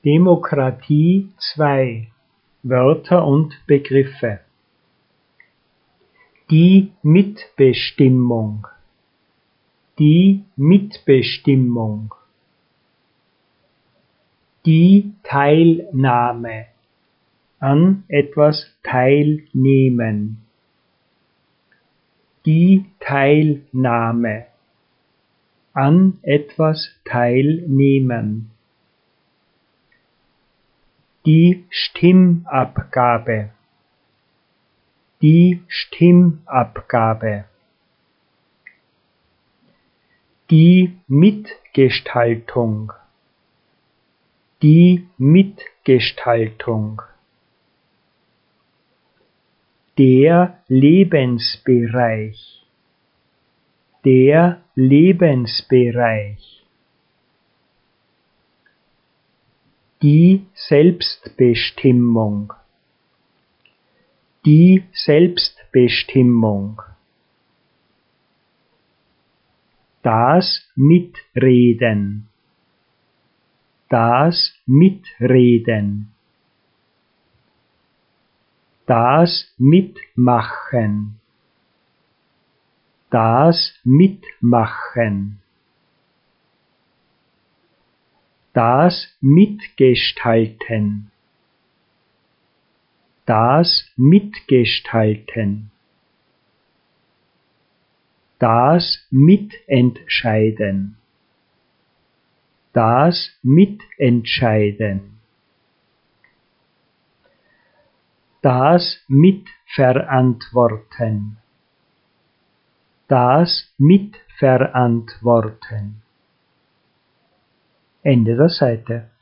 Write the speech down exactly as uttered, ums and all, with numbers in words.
Demokratie zwei Wörter und Begriffe. Die Mitbestimmung. Die Mitbestimmung. Die Teilnahme. An etwas teilnehmen. Die Teilnahme. An etwas teilnehmen. Die Stimmabgabe. Die Stimmabgabe. Die Mitgestaltung. Die Mitgestaltung. Der Lebensbereich. Der Lebensbereich. Die Selbstbestimmung. Die Selbstbestimmung. Das Mitreden. Das Mitreden. Das Mitmachen. Das Mitmachen. Das Mitgestalten. Das Mitgestalten. Das Mitentscheiden. Das Mitentscheiden. Das Mitverantworten. Das Mitverantworten. Ende der Seite.